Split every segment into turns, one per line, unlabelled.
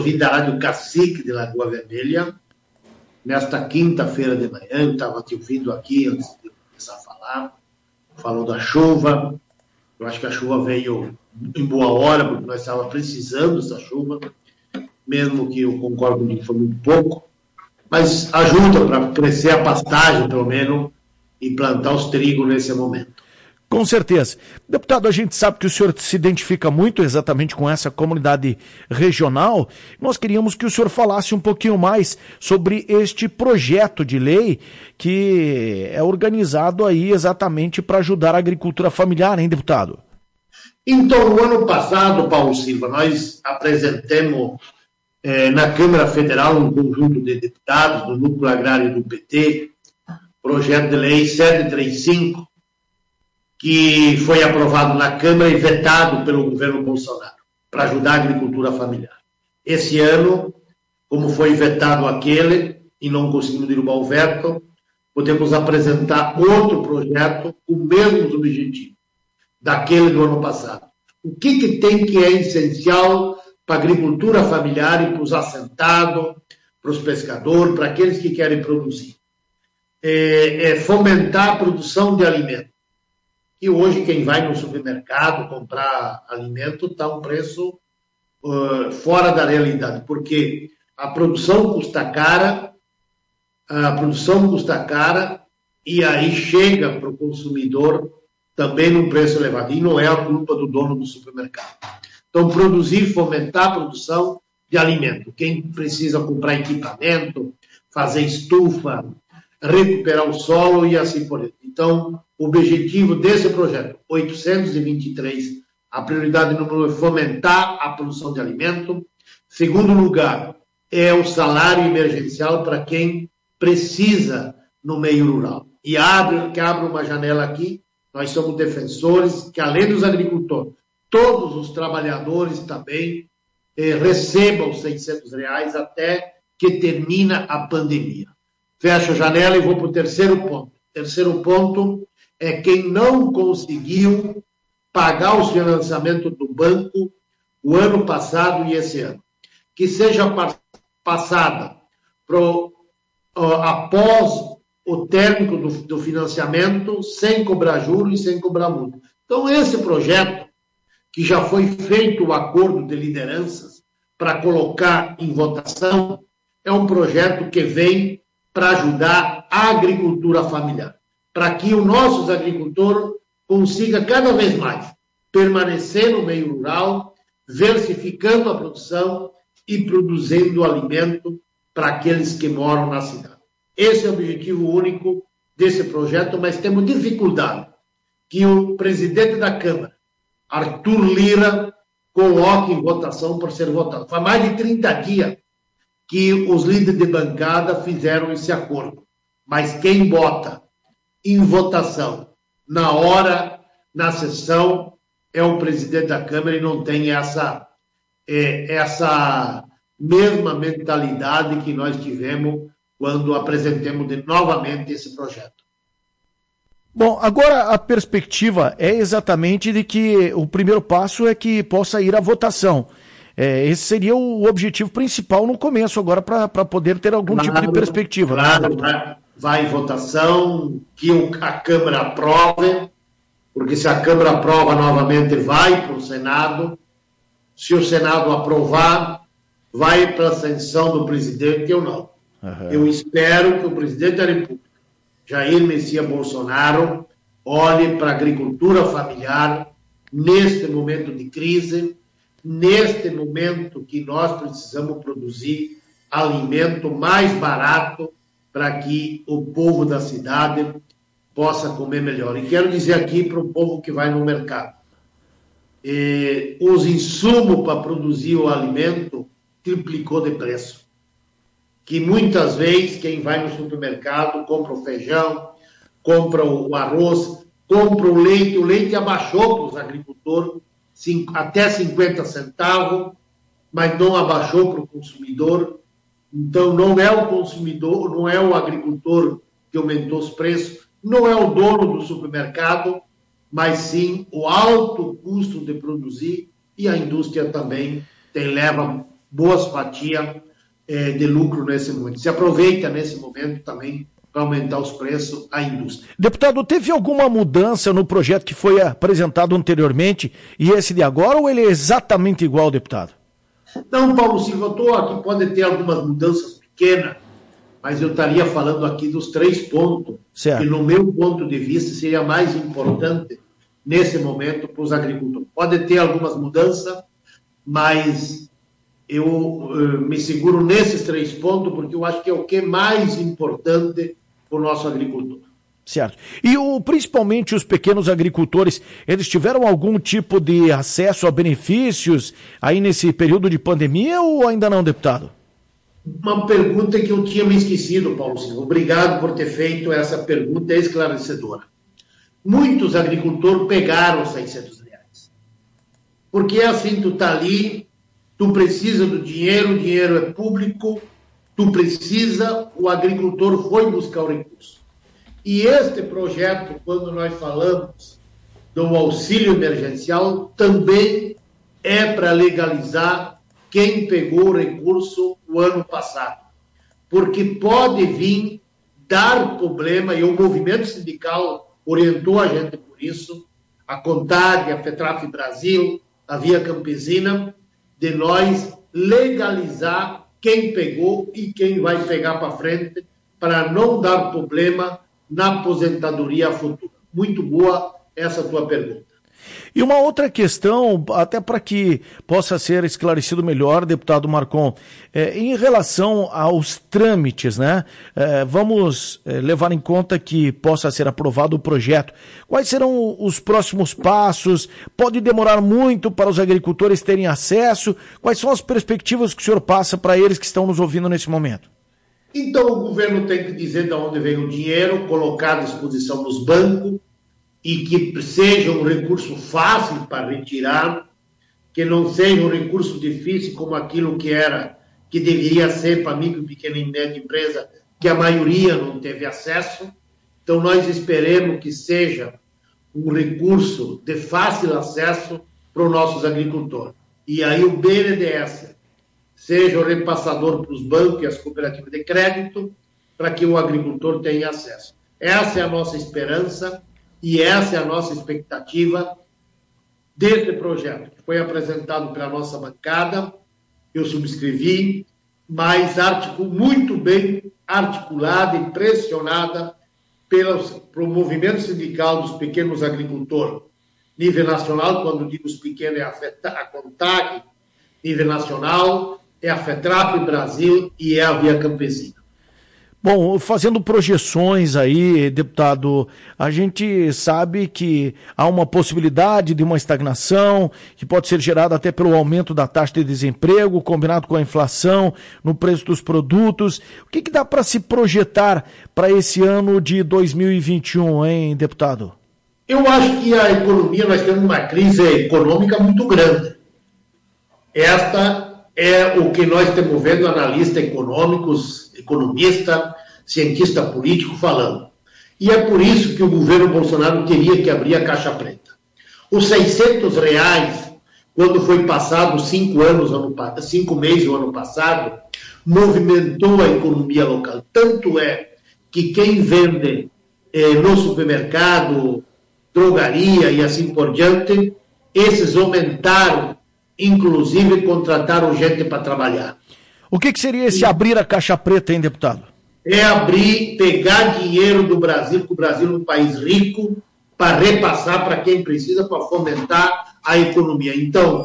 ouvi da Rádio Cacique de Lagoa Vermelha, nesta quinta-feira de manhã. Eu estava te ouvindo aqui antes de eu começar a falar. Falou da chuva. Eu acho que a chuva veio em boa hora, porque nós estávamos precisando dessa chuva, mesmo que eu concordo que foi muito pouco, mas ajuda para crescer a pastagem, pelo menos, e plantar os trigos nesse momento.
Com certeza. Deputado, a gente sabe que o senhor se identifica muito exatamente com essa comunidade regional. Nós queríamos que o senhor falasse um pouquinho mais sobre este projeto de lei que é organizado aí exatamente para ajudar a agricultura familiar, hein, deputado?
Então, no ano passado, Paulo Silva, nós apresentamos na Câmara Federal um conjunto de deputados do Núcleo Agrário do PT, projeto de lei 735, que foi aprovado na Câmara e vetado pelo governo Bolsonaro, para ajudar a agricultura familiar. Esse ano, como foi vetado aquele, e não conseguimos derrubar o veto, podemos apresentar outro projeto com os mesmos objetivos, daquele do ano passado. O que tem que é essencial para a agricultura familiar e para os assentados, para os pescadores, para aqueles que querem produzir? É fomentar a produção de alimentos. E hoje quem vai no supermercado comprar alimento está um preço fora da realidade, porque a produção custa cara e aí chega para o consumidor também num preço elevado. E não é a culpa do dono do supermercado. Então, fomentar a produção de alimento. Quem precisa comprar equipamento, fazer estufa, recuperar o solo e assim por diante. Então, o objetivo desse projeto, 823, a prioridade número 1 é fomentar a produção de alimento. Segundo lugar, é o salário emergencial para quem precisa no meio rural. E abre uma janela aqui, nós somos defensores que, além dos agricultores, todos os trabalhadores também recebam os R$600 até que termina a pandemia. Fecho a janela e vou para o terceiro ponto. O terceiro ponto é quem não conseguiu pagar os financiamentos do banco o ano passado e esse ano. Que seja passada após o término do financiamento, sem cobrar juros e sem cobrar multa. Então, esse projeto, que já foi feito o acordo de lideranças para colocar em votação, é um projeto que vem para ajudar a agricultura familiar, para que o nosso agricultor consiga cada vez mais permanecer no meio rural, diversificando a produção e produzindo alimento para aqueles que moram na cidade. Esse é o objetivo único desse projeto, mas temos dificuldade que o presidente da Câmara, Arthur Lira, coloque em votação por ser votado. Faz mais de 30 dias que os líderes de bancada fizeram esse acordo. Mas quem bota em votação na hora, na sessão, é o presidente da Câmara e não tem essa mesma mentalidade que nós tivemos quando apresentemos novamente esse projeto.
Bom, agora a perspectiva é exatamente de que o primeiro passo é que possa ir à votação. Esse seria o objetivo principal no começo agora para poder ter algum tipo de perspectiva.
Claro, vai em votação, que a Câmara aprove, porque se a Câmara aprova novamente vai para o Senado, se o Senado aprovar, vai para a sanção do presidente ou não. Uhum. Eu espero que o presidente da República, Jair Messias Bolsonaro, olhe para a agricultura familiar neste momento de crise, neste momento que nós precisamos produzir alimento mais barato para que o povo da cidade possa comer melhor. E quero dizer aqui para o povo que vai no mercado, os insumos para produzir o alimento triplicou de preço. Que muitas vezes quem vai no supermercado compra o feijão, compra o arroz, compra o leite abaixou para os agricultores até 50 centavos, mas não abaixou para o consumidor. Então não é o consumidor, não é o agricultor que aumentou os preços, não é o dono do supermercado, mas sim o alto custo de produzir, e a indústria também leva boas fatias de lucro nesse momento. Se aproveita nesse momento também para aumentar os preços à indústria.
Deputado, teve alguma mudança no projeto que foi apresentado anteriormente e esse de agora, ou ele é exatamente igual, deputado?
Não, Paulo Silva, eu estou aqui, pode ter algumas mudanças pequenas, mas eu estaria falando aqui dos 3 pontos,
certo,
que no meu ponto de vista seria mais importante nesse momento para os agricultores. Pode ter algumas mudanças, mas eu me seguro nesses 3 pontos, porque eu acho que é o que é mais importante para o nosso agricultor.
Certo. E principalmente os pequenos agricultores, eles tiveram algum tipo de acesso a benefícios aí nesse período de pandemia ou ainda não, deputado?
Uma pergunta que eu tinha me esquecido, Paulo Silva. Obrigado por ter feito essa pergunta esclarecedora. Muitos agricultores pegaram os R$600. Porque é assim, tu está ali, tu precisa do dinheiro, o dinheiro é público, tu precisa, o agricultor foi buscar o recurso. E este projeto, quando nós falamos do auxílio emergencial, também é para legalizar quem pegou o recurso o ano passado. Porque pode vir dar problema, e o movimento sindical orientou a gente por isso, a CONTAG, a FETRAF Brasil, a Via Campesina, de nós legalizar quem pegou e quem vai pegar para frente, para não dar problema na aposentadoria futura. Muito boa essa tua pergunta.
E uma outra questão, até para que possa ser esclarecido melhor, deputado Marcon, em relação aos trâmites, né? Vamos levar em conta que possa ser aprovado o projeto. Quais serão os próximos passos? Pode demorar muito para os agricultores terem acesso? Quais são as perspectivas que o senhor passa para eles que estão nos ouvindo nesse momento?
Então, o governo tem que dizer de onde vem o dinheiro, colocar à disposição dos bancos e que seja um recurso fácil para retirar, que não seja um recurso difícil como aquilo que deveria ser para micro, pequena e média empresa, que a maioria não teve acesso. Então, nós esperemos que seja um recurso de fácil acesso para os nossos agricultores. E aí o BNDES seja o repassador para os bancos e as cooperativas de crédito, para que o agricultor tenha acesso. Essa é a nossa esperança e essa é a nossa expectativa deste projeto, que foi apresentado pela nossa bancada, eu subscrevi, mas muito bem articulada e pressionada pelo movimento sindical dos pequenos agricultores. Nível nacional, quando digo os pequenos, é a CONTAG, nível nacional, é a FETRAP Brasil e é a Via Campesina.
Bom, fazendo projeções aí, deputado, a gente sabe que há uma possibilidade de uma estagnação, que pode ser gerada até pelo aumento da taxa de desemprego, combinado com a inflação no preço dos produtos. O que dá para se projetar para esse ano de 2021, hein, deputado?
Eu acho que a economia, nós temos uma crise econômica muito grande. Esta é o que nós estamos vendo analistas econômicos, economista, cientista político falando. E é por isso que o governo Bolsonaro teria que abrir a caixa preta. Os R$600, quando foi passado 5 meses o ano passado, movimentou a economia local. Tanto é que quem vende no supermercado, drogaria e assim por diante, esses aumentaram, inclusive contrataram gente para trabalhar.
O que seria esse abrir a caixa preta, hein, deputado?
É pegar dinheiro do Brasil, que o Brasil é um país rico, para repassar para quem precisa, para fomentar a economia. Então,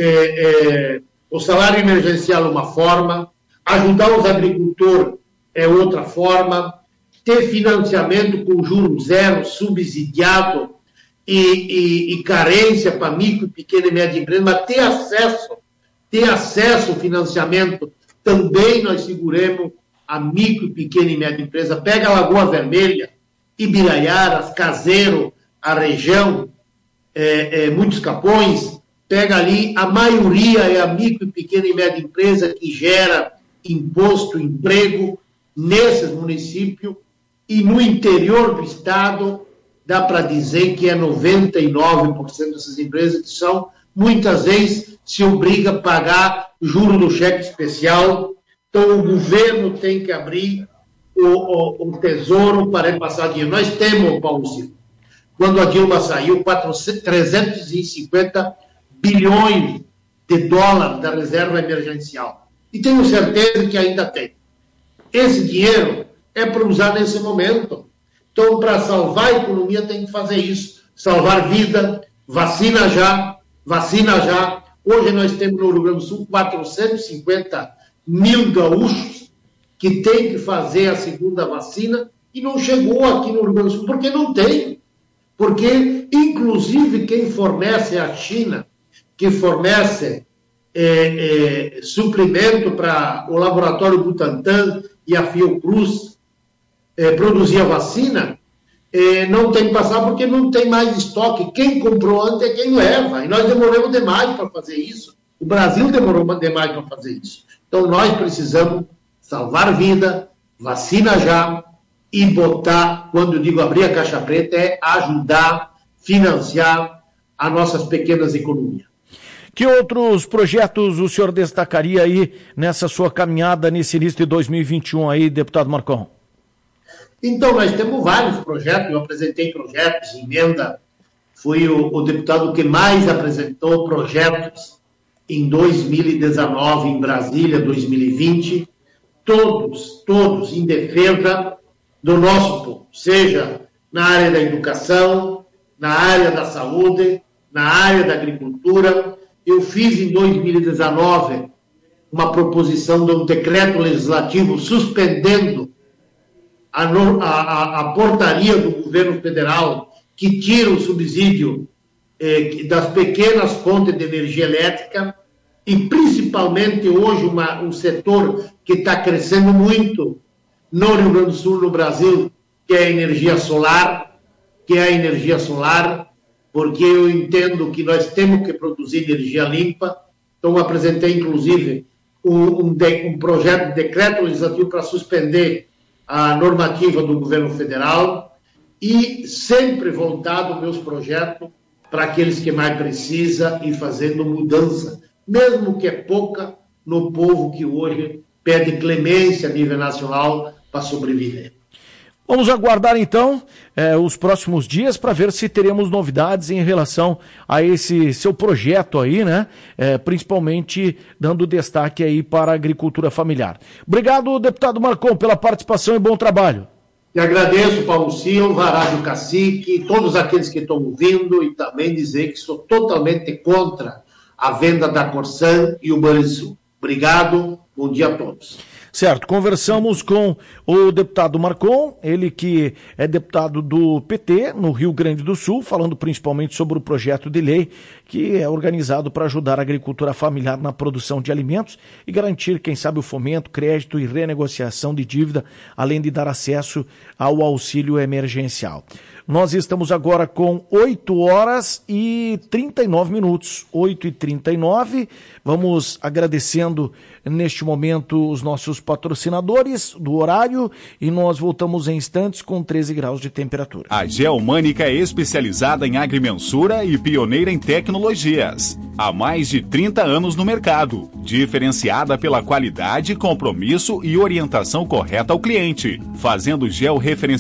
o salário emergencial é uma forma, ajudar os agricultores é outra forma, ter financiamento com juros zero, subsidiado e carência para micro, pequena e média empresa, mas ter acesso ao financiamento, também nós seguremos a micro, pequena e média empresa. Pega a Lagoa Vermelha, Ibiraiaras, Caseiro, a região, Muitos Capões, pega ali, a maioria é a micro, pequena e média empresa que gera imposto, emprego nesses municípios, e no interior do estado, dá para dizer que é 99% dessas empresas que são, muitas vezes, se obriga a pagar juro do cheque especial. Então, o governo tem que abrir o tesouro para repassar dinheiro. Nós temos, Paulo Silva, quando a Dilma saiu, 350 bilhões de dólares da reserva emergencial. E tenho certeza que ainda tem. Esse dinheiro é para usar nesse momento. Então, para salvar a economia, tem que fazer isso. Salvar vida, vacina já. Hoje nós temos no Rio Grande do Sul 450 mil gaúchos que têm que fazer a segunda vacina e não chegou aqui no Rio Grande do Sul, porque não tem. Porque, inclusive, quem fornece é a China, que fornece suplemento para o laboratório Butantan e a Fiocruz produzir a vacina, não tem que passar porque não tem mais estoque. Quem comprou antes é quem leva. E nós demoramos demais para fazer isso. O Brasil demorou demais para fazer isso. Então, nós precisamos salvar vida, vacina já, e botar, quando eu digo abrir a caixa preta, é ajudar, financiar as nossas pequenas economias.
Que outros projetos o senhor destacaria aí nessa sua caminhada nesse início de 2021 aí, deputado Marcon?
Então, nós temos vários projetos, eu apresentei projetos, emenda, fui o deputado que mais apresentou projetos em 2019 em Brasília, 2020, todos em defesa do nosso povo, seja na área da educação, na área da saúde, na área da agricultura. Eu fiz em 2019 uma proposição de um decreto legislativo suspendendo a portaria do governo federal que tira o subsídio das pequenas fontes de energia elétrica e principalmente hoje um setor que está crescendo muito no Rio Grande do Sul, no Brasil, que é a energia solar, porque eu entendo que nós temos que produzir energia limpa. Então, apresentei, inclusive, um projeto de decreto legislativo para suspender a normativa do governo federal e sempre voltado meus projetos para aqueles que mais precisam e fazendo mudança, mesmo que é pouca, no povo que hoje pede clemência a nível nacional para sobreviver.
Vamos aguardar então os próximos dias para ver se teremos novidades em relação a esse seu projeto aí, né? Principalmente dando destaque aí para a agricultura familiar. Obrigado, deputado Marcon, pela participação e bom trabalho.
E agradeço, Paulo Silva, Rádio Cacique, todos aqueles que estão ouvindo e também dizer que sou totalmente contra a venda da Corsan e o Banrisul. Obrigado, bom dia a todos.
Certo, conversamos com o deputado Marcon, ele que é deputado do PT no Rio Grande do Sul, falando principalmente sobre o projeto de lei que é organizado para ajudar a agricultura familiar na produção de alimentos e garantir, quem sabe, o fomento, crédito e renegociação de dívida, além de dar acesso ao auxílio emergencial. Nós estamos agora com 8h39, 8h39. Vamos agradecendo neste momento os nossos patrocinadores do horário e nós voltamos em instantes com 13 graus de temperatura.
A Geomânica é especializada em agrimensura e pioneira em tecnologias. Há mais de 30 anos no mercado, diferenciada pela qualidade, compromisso e orientação correta ao cliente, fazendo georreferenciamento